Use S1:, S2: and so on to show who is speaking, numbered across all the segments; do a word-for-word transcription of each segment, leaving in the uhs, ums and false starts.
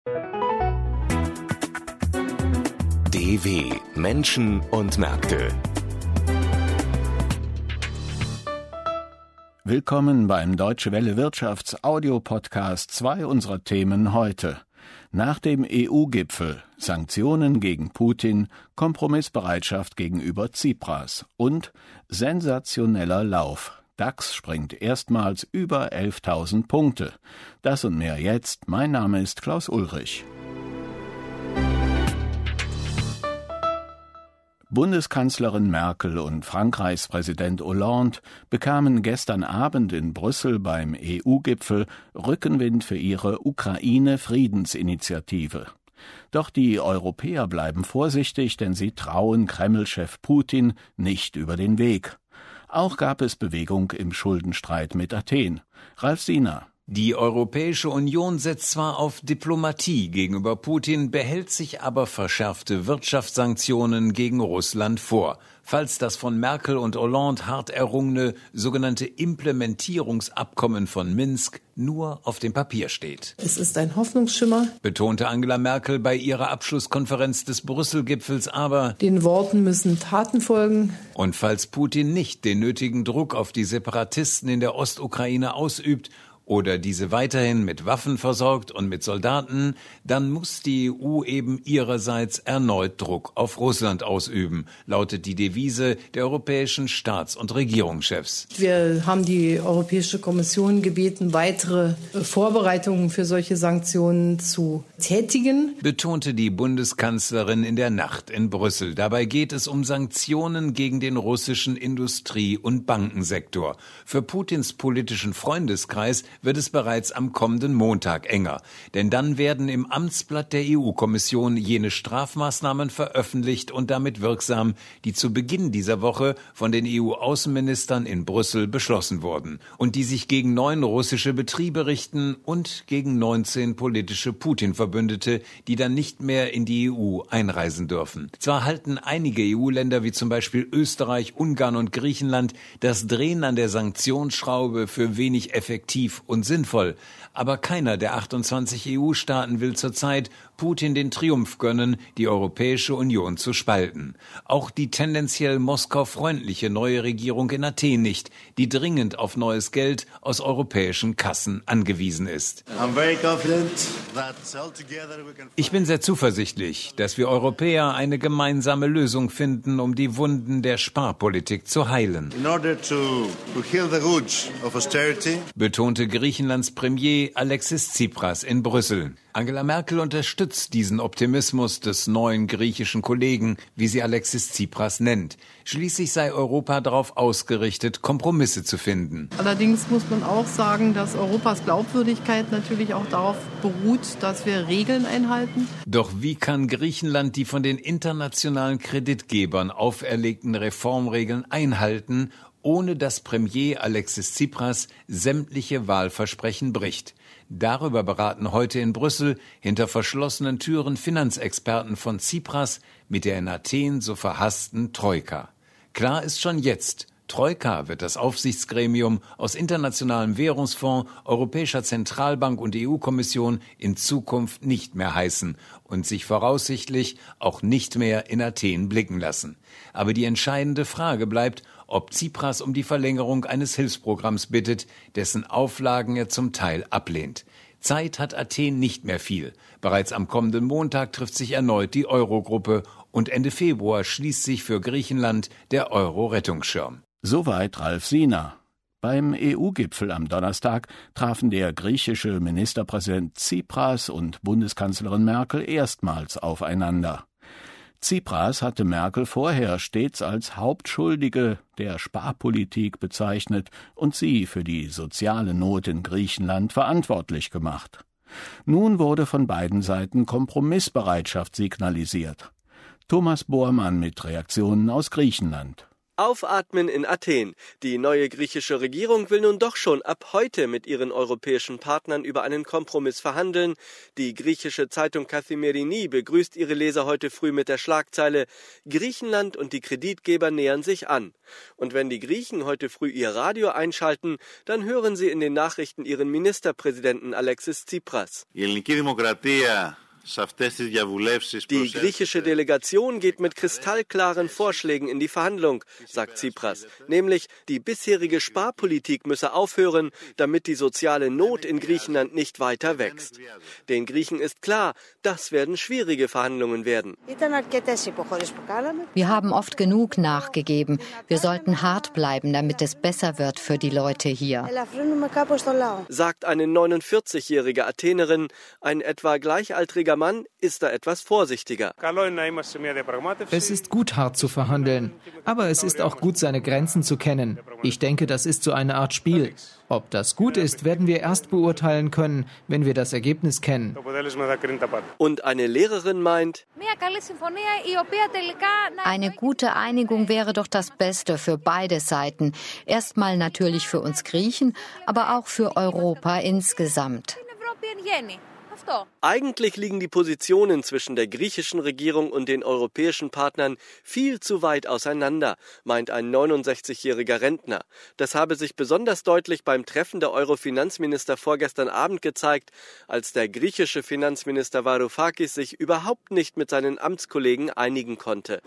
S1: D W Menschen und Märkte.
S2: Willkommen beim Deutsche Welle Wirtschafts-Audio-Podcast. Zwei unserer Themen heute. Nach dem E U-Gipfel, Sanktionen gegen Putin, Kompromissbereitschaft gegenüber Tsipras und sensationeller Lauf. DAX springt erstmals über elftausend Punkte. Das und mehr jetzt. Mein Name ist Klaus Ulrich. Bundeskanzlerin Merkel und Frankreichs Präsident Hollande bekamen gestern Abend in Brüssel beim E U-Gipfel Rückenwind für ihre Ukraine-Friedensinitiative. Doch die Europäer bleiben vorsichtig, denn sie trauen Kreml-Chef Putin nicht über den Weg. Auch gab es Bewegung im Schuldenstreit mit Athen. Ralf Siener.
S3: Die Europäische Union setzt zwar auf Diplomatie gegenüber Putin, behält sich aber verschärfte Wirtschaftssanktionen gegen Russland vor, falls das von Merkel und Hollande hart errungene sogenannte Implementierungsabkommen von Minsk nur auf dem Papier steht.
S4: Es ist ein Hoffnungsschimmer,
S3: betonte Angela Merkel bei ihrer Abschlusskonferenz des Brüssel-Gipfels, aber
S4: den Worten müssen Taten folgen.
S3: Und falls Putin nicht den nötigen Druck auf die Separatisten in der Ostukraine ausübt oder diese weiterhin mit Waffen versorgt und mit Soldaten, dann muss die E U eben ihrerseits erneut Druck auf Russland ausüben, lautet die Devise der europäischen Staats- und Regierungschefs.
S4: Wir haben die Europäische Kommission gebeten, weitere Vorbereitungen für solche Sanktionen zu tätigen,
S3: betonte die Bundeskanzlerin in der Nacht in Brüssel. Dabei geht es um Sanktionen gegen den russischen Industrie- und Bankensektor. Für Putins politischen Freundeskreis wird es bereits am kommenden Montag enger. Denn dann werden im Amtsblatt der E U-Kommission jene Strafmaßnahmen veröffentlicht und damit wirksam, die zu Beginn dieser Woche von den E U-Außenministern in Brüssel beschlossen wurden und die sich gegen neun russische Betriebe richten und gegen neunzehn politische Putin-Verbündete, die dann nicht mehr in die E U einreisen dürfen. Zwar halten einige E U-Länder wie zum Beispiel Österreich, Ungarn und Griechenland das Drehen an der Sanktionsschraube für wenig effektiv und sinnvoll, aber keiner der achtundzwanzig E U-Staaten will zurzeit Putin den Triumph gönnen, die Europäische Union zu spalten. Auch die tendenziell Moskau-freundliche neue Regierung in Athen nicht, die dringend auf neues Geld aus europäischen Kassen angewiesen ist. Ich bin sehr zuversichtlich, dass wir Europäer eine gemeinsame Lösung finden, um die Wunden der Sparpolitik zu heilen, betonte Griechenlands Premier Alexis Tsipras in Brüssel. Angela Merkel unterstützt diesen Optimismus des neuen griechischen Kollegen, wie sie Alexis Tsipras nennt. Schließlich sei Europa darauf ausgerichtet, Kompromisse zu finden.
S4: Allerdings muss man auch sagen, dass Europas Glaubwürdigkeit natürlich auch darauf beruht, dass wir Regeln einhalten.
S3: Doch wie kann Griechenland die von den internationalen Kreditgebern auferlegten Reformregeln einhalten, ohne dass Premier Alexis Tsipras sämtliche Wahlversprechen bricht? Darüber beraten heute in Brüssel hinter verschlossenen Türen Finanzexperten von Tsipras mit der in Athen so verhassten Troika. Klar ist schon jetzt, Troika wird das Aufsichtsgremium aus Internationalem Währungsfonds, Europäischer Zentralbank und E U-Kommission in Zukunft nicht mehr heißen und sich voraussichtlich auch nicht mehr in Athen blicken lassen. Aber die entscheidende Frage bleibt, ob Tsipras um die Verlängerung eines Hilfsprogramms bittet, dessen Auflagen er zum Teil ablehnt. Zeit hat Athen nicht mehr viel. Bereits am kommenden Montag trifft sich erneut die Euro-Gruppe und Ende Februar schließt sich für Griechenland der Euro-Rettungsschirm.
S2: Soweit Ralf Siener. Beim E U-Gipfel am Donnerstag trafen der griechische Ministerpräsident Tsipras und Bundeskanzlerin Merkel erstmals aufeinander. Tsipras hatte Merkel vorher stets als Hauptschuldige der Sparpolitik bezeichnet und sie für die soziale Not in Griechenland verantwortlich gemacht. Nun wurde von beiden Seiten Kompromissbereitschaft signalisiert. Thomas Bormann mit Reaktionen aus Griechenland.
S5: Aufatmen in Athen. Die neue griechische Regierung will nun doch schon ab heute mit ihren europäischen Partnern über einen Kompromiss verhandeln. Die griechische Zeitung Kathimerini begrüßt ihre Leser heute früh mit der Schlagzeile: Griechenland und die Kreditgeber nähern sich an. Und wenn die Griechen heute früh ihr Radio einschalten, dann hören sie in den Nachrichten ihren Ministerpräsidenten Alexis Tsipras. Die griechische Delegation geht mit kristallklaren Vorschlägen in die Verhandlung, sagt Tsipras. Nämlich, die bisherige Sparpolitik müsse aufhören, damit die soziale Not in Griechenland nicht weiter wächst. Den Griechen ist klar, das werden schwierige Verhandlungen werden.
S6: Wir haben oft genug nachgegeben. Wir sollten hart bleiben, damit es besser wird für die Leute hier,
S5: sagt eine neunundvierzigjährige Athenerin. Ein etwa gleichaltriger Mann ist da etwas vorsichtiger.
S7: Es ist gut, hart zu verhandeln, aber es ist auch gut, seine Grenzen zu kennen. Ich denke, das ist so eine Art Spiel. Ob das gut ist, werden wir erst beurteilen können, wenn wir das Ergebnis kennen.
S5: Und eine Lehrerin meint,
S6: eine gute Einigung wäre doch das Beste für beide Seiten. Erstmal natürlich für uns Griechen, aber auch für Europa insgesamt.
S5: Eigentlich liegen die Positionen zwischen der griechischen Regierung und den europäischen Partnern viel zu weit auseinander, meint ein neunundsechzigjähriger Rentner. Das habe sich besonders deutlich beim Treffen der Euro-Finanzminister vorgestern Abend gezeigt, als der griechische Finanzminister Varoufakis sich überhaupt nicht mit seinen Amtskollegen einigen konnte.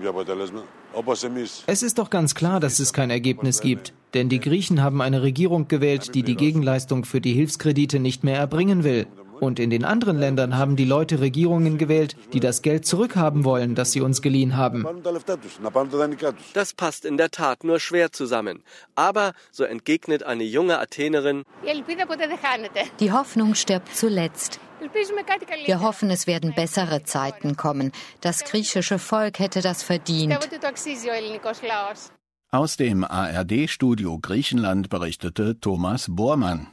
S7: Es ist doch ganz klar, dass es kein Ergebnis gibt. Denn die Griechen haben eine Regierung gewählt, die die Gegenleistung für die Hilfskredite nicht mehr erbringen will. Und in den anderen Ländern haben die Leute Regierungen gewählt, die das Geld zurückhaben wollen, das sie uns geliehen haben.
S5: Das passt in der Tat nur schwer zusammen. Aber, so entgegnet eine junge Athenerin,
S6: die Hoffnung stirbt zuletzt. Wir hoffen, es werden bessere Zeiten kommen. Das griechische Volk hätte das verdient.
S2: Aus dem A R D-Studio Griechenland berichtete Thomas Bormann.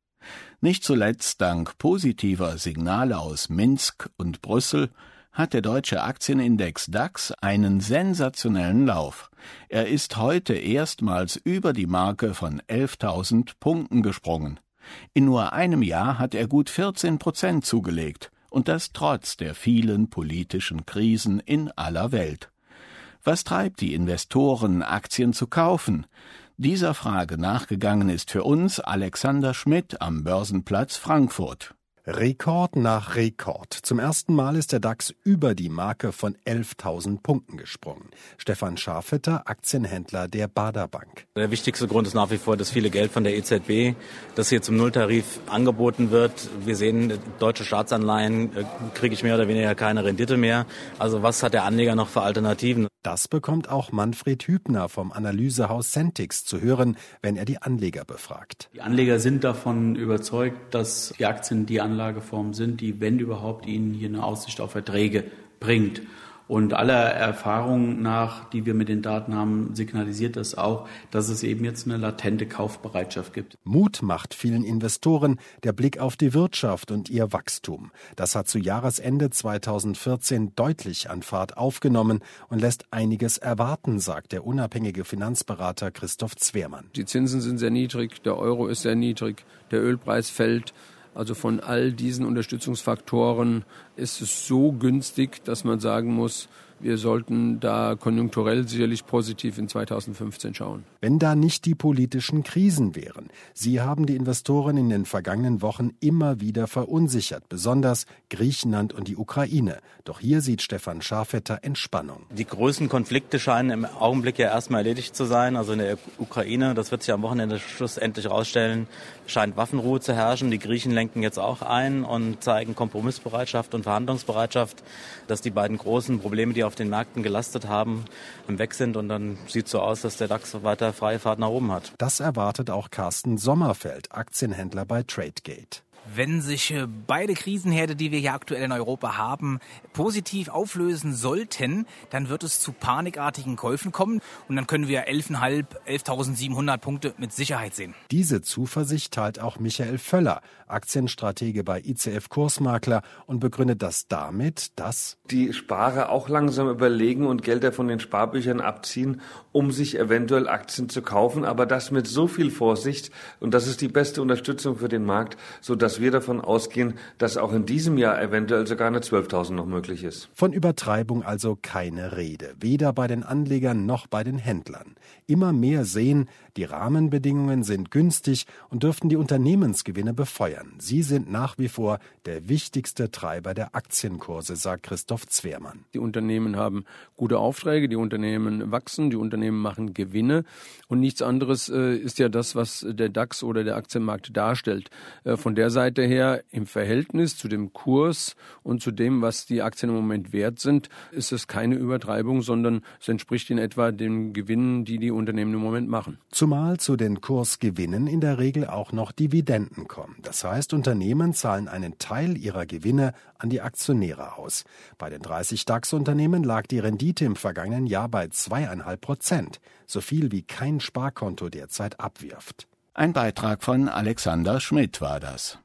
S2: Nicht zuletzt dank positiver Signale aus Minsk und Brüssel hat der deutsche Aktienindex DAX einen sensationellen Lauf. Er ist heute erstmals über die Marke von elftausend Punkten gesprungen. In nur einem Jahr hat er gut vierzehn Prozent zugelegt, und das trotz der vielen politischen Krisen in aller Welt. Was treibt die Investoren, Aktien zu kaufen? Dieser Frage nachgegangen ist für uns Alexander Schmidt am Börsenplatz Frankfurt.
S8: Rekord nach Rekord. Zum ersten Mal ist der DAX über die Marke von elftausend Punkten gesprungen. Stefan Scharfetter, Aktienhändler der Baader Bank.
S9: Der wichtigste Grund ist nach wie vor das viele Geld von der E Z B, das hier zum Nulltarif angeboten wird. Wir sehen, deutsche Staatsanleihen kriege ich mehr oder weniger keine Rendite mehr. Also was hat der Anleger noch für Alternativen?
S8: Das bekommt auch Manfred Hübner vom Analysehaus Centix zu hören, wenn er die Anleger befragt.
S10: Die Anleger sind davon überzeugt, dass die Aktien die Anlageform sind, die, wenn überhaupt, ihnen hier eine Aussicht auf Erträge bringt. Und aller Erfahrung nach, die wir mit den Daten haben, signalisiert das auch, dass es eben jetzt eine latente Kaufbereitschaft gibt.
S8: Mut macht vielen Investoren der Blick auf die Wirtschaft und ihr Wachstum. Das hat zu Jahresende zweitausendvierzehn deutlich an Fahrt aufgenommen und lässt einiges erwarten, sagt der unabhängige Finanzberater Christoph Zwermann.
S11: Die Zinsen sind sehr niedrig, der Euro ist sehr niedrig, der Ölpreis fällt. Also von all diesen Unterstützungsfaktoren ist es so günstig, dass man sagen muss, wir sollten da konjunkturell sicherlich positiv in zweitausendfünfzehn schauen.
S8: Wenn da nicht die politischen Krisen wären. Sie haben die Investoren in den vergangenen Wochen immer wieder verunsichert, besonders Griechenland und die Ukraine. Doch hier sieht Stefan Scharfetter Entspannung.
S9: Die größten Konflikte scheinen im Augenblick ja erstmal erledigt zu sein. Also in der Ukraine, das wird sich am Wochenende schlussendlich rausstellen, scheint Waffenruhe zu herrschen. Die Griechen lenken jetzt auch ein und zeigen Kompromissbereitschaft und Verhandlungsbereitschaft, dass die beiden großen Probleme, die auf den Märkten gelastet haben, weg sind. Und dann sieht es so aus, dass der DAX weiter freie Fahrt nach oben hat.
S8: Das erwartet auch Carsten Sommerfeld, Aktienhändler bei Tradegate.
S12: Wenn sich beide Krisenherde, die wir hier aktuell in Europa haben, positiv auflösen sollten, dann wird es zu panikartigen Käufen kommen und dann können wir elftausendfünfhundert, elftausendsiebenhundert Punkte mit Sicherheit sehen.
S8: Diese Zuversicht teilt auch Michael Völler, Aktienstratege bei I C F Kursmakler, und begründet das damit, dass
S13: die Sparer auch langsam überlegen und Gelder von den Sparbüchern abziehen, um sich eventuell Aktien zu kaufen, aber das mit so viel Vorsicht, und das ist die beste Unterstützung für den Markt, sodass wir davon ausgehen, dass auch in diesem Jahr eventuell sogar eine zwölftausend noch möglich ist.
S8: Von Übertreibung also keine Rede, weder bei den Anlegern noch bei den Händlern. Immer mehr sehen, die Rahmenbedingungen sind günstig und dürften die Unternehmensgewinne befeuern. Sie sind nach wie vor der wichtigste Treiber der Aktienkurse, sagt Christoph Zwermann.
S11: Die Unternehmen haben gute Aufträge, die Unternehmen wachsen, die Unternehmen machen Gewinne und nichts anderes äh, ist ja das, was der DAX oder der Aktienmarkt darstellt. Äh, von der Seite her im Verhältnis zu dem Kurs und zu dem, was die Aktien im Moment wert sind, ist es keine Übertreibung, sondern es entspricht in etwa den Gewinnen, die die Unternehmen im Moment machen.
S8: Zumal zu den Kursgewinnen in der Regel auch noch Dividenden kommen. Das heißt, Unternehmen zahlen einen Teil ihrer Gewinne an die Aktionäre aus. Bei den dreißig DAX-Unternehmen lag die Rendite im vergangenen Jahr bei zweieinhalb Prozent, so viel wie kein Sparkonto derzeit abwirft.
S2: Ein Beitrag von Alexander Schmidt war das.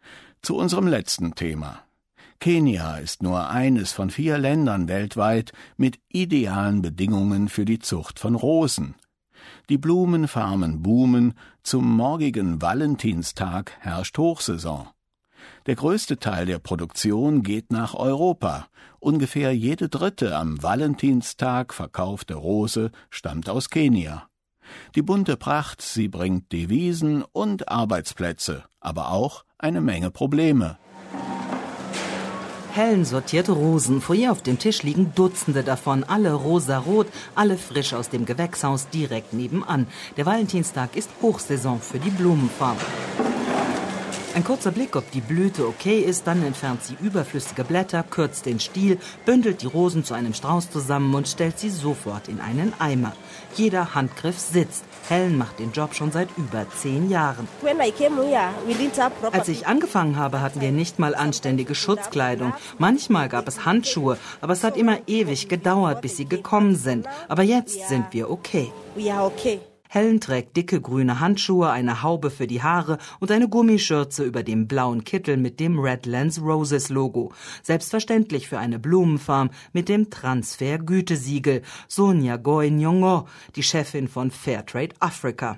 S2: Zu unserem letzten Thema. Kenia ist nur eines von vier Ländern weltweit mit idealen Bedingungen für die Zucht von Rosen. Die Blumenfarmen boomen, zum morgigen Valentinstag herrscht Hochsaison. Der größte Teil der Produktion geht nach Europa. Ungefähr jede dritte am Valentinstag verkaufte Rose stammt aus Kenia. Die bunte Pracht, sie bringt Devisen und Arbeitsplätze, aber auch eine Menge Probleme.
S14: Hellen sortierte Rosen. Vor ihr auf dem Tisch liegen Dutzende davon, alle rosarot, alle frisch aus dem Gewächshaus direkt nebenan. Der Valentinstag ist Hochsaison für die Blumenfarm. Ein kurzer Blick, ob die Blüte okay ist, dann entfernt sie überflüssige Blätter, kürzt den Stiel, bündelt die Rosen zu einem Strauß zusammen und stellt sie sofort in einen Eimer. Jeder Handgriff sitzt. Helen macht den Job schon seit über zehn Jahren. Als ich angefangen habe, hatten wir nicht mal anständige Schutzkleidung. Manchmal gab es Handschuhe, aber es hat immer ewig gedauert, bis sie gekommen sind. Aber jetzt sind wir okay. Helen trägt dicke grüne Handschuhe, eine Haube für die Haare und eine Gummischürze über dem blauen Kittel mit dem Redlands Roses Logo. Selbstverständlich für eine Blumenfarm mit dem Transfer-Gütesiegel. Sonja Goy-Nyongo, die Chefin von Fairtrade Africa.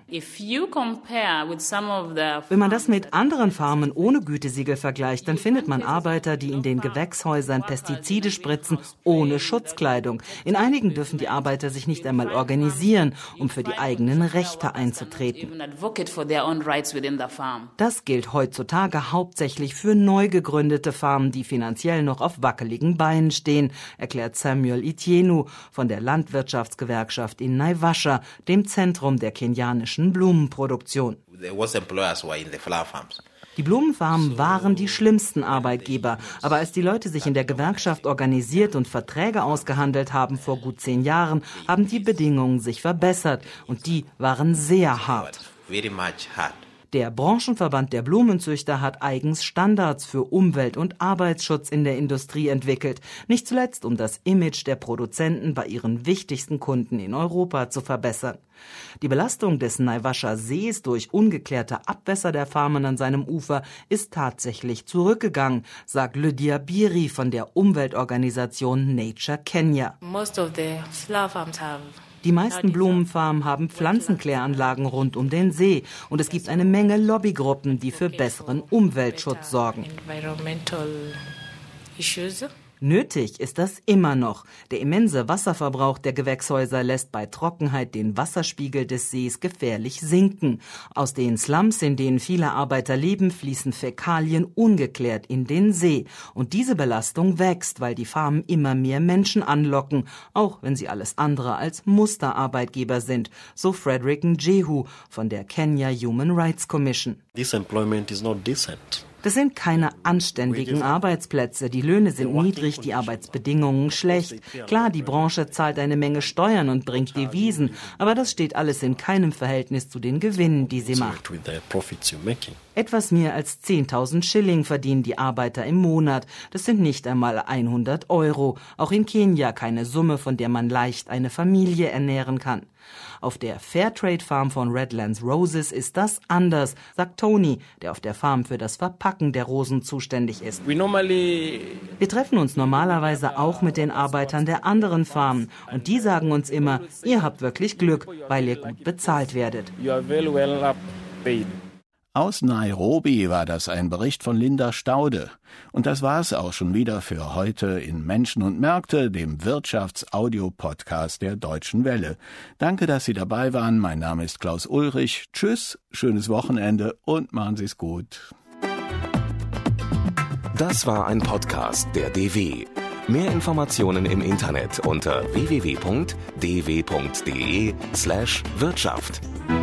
S14: Wenn man das mit anderen Farmen ohne Gütesiegel vergleicht, dann findet man Arbeiter, die in den Gewächshäusern Pestizide spritzen, ohne Schutzkleidung. In einigen dürfen die Arbeiter sich nicht einmal organisieren, um für die eigenen Rechte einzutreten. Das gilt heutzutage hauptsächlich für neu gegründete Farmen, die finanziell noch auf wackeligen Beinen stehen, erklärt Samuel Itienu von der Landwirtschaftsgewerkschaft in Naivasha, dem Zentrum der kenianischen Blumenproduktion. Die Blumenfarmen waren die schlimmsten Arbeitgeber. Aber als die Leute sich in der Gewerkschaft organisiert und Verträge ausgehandelt haben vor gut zehn Jahren, haben die Bedingungen sich verbessert. Und die waren sehr hart. Der Branchenverband der Blumenzüchter hat eigens Standards für Umwelt- und Arbeitsschutz in der Industrie entwickelt. Nicht zuletzt, um das Image der Produzenten bei ihren wichtigsten Kunden in Europa zu verbessern. Die Belastung des Naivasha Sees durch ungeklärte Abwässer der Farmen an seinem Ufer ist tatsächlich zurückgegangen, sagt Lydia Biri von der Umweltorganisation Nature Kenya.
S15: Most of the flower farms have
S14: Die meisten Blumenfarmen haben Pflanzenkläranlagen rund um den See und es gibt eine Menge Lobbygruppen, die für besseren Umweltschutz sorgen. Nötig ist das immer noch. Der immense Wasserverbrauch der Gewächshäuser lässt bei Trockenheit den Wasserspiegel des Sees gefährlich sinken. Aus den Slums, in denen viele Arbeiter leben, fließen Fäkalien ungeklärt in den See. Und diese Belastung wächst, weil die Farmen immer mehr Menschen anlocken, auch wenn sie alles andere als Musterarbeitgeber sind, so Frederick Njehu von der Kenya Human Rights Commission.
S16: This employment is not decent.
S14: Das sind keine anständigen Arbeitsplätze. Die Löhne sind niedrig, die Arbeitsbedingungen schlecht. Klar, die Branche zahlt eine Menge Steuern und bringt Devisen, aber das steht alles in keinem Verhältnis zu den Gewinnen, die sie macht. Etwas mehr als zehntausend Schilling verdienen die Arbeiter im Monat. Das sind nicht einmal hundert Euro. Auch in Kenia keine Summe, von der man leicht eine Familie ernähren kann. Auf der Fairtrade Farm von Redlands Roses ist das anders, sagt Tony, der auf der Farm für das Verpacken der Rosen zuständig ist. Wir treffen uns normalerweise auch mit den Arbeitern der anderen Farmen und die sagen uns immer, ihr habt wirklich Glück, weil ihr gut bezahlt werdet.
S2: Aus Nairobi war das ein Bericht von Linda Staude. Und das war es auch schon wieder für heute in Menschen und Märkte, dem Wirtschaftsaudio-Podcast der Deutschen Welle. Danke, dass Sie dabei waren. Mein Name ist Klaus Ulrich. Tschüss, schönes Wochenende und machen Sie es gut.
S1: Das war ein Podcast der D W. Mehr Informationen im Internet unter w w w punkt d w punkt d e slash Wirtschaft.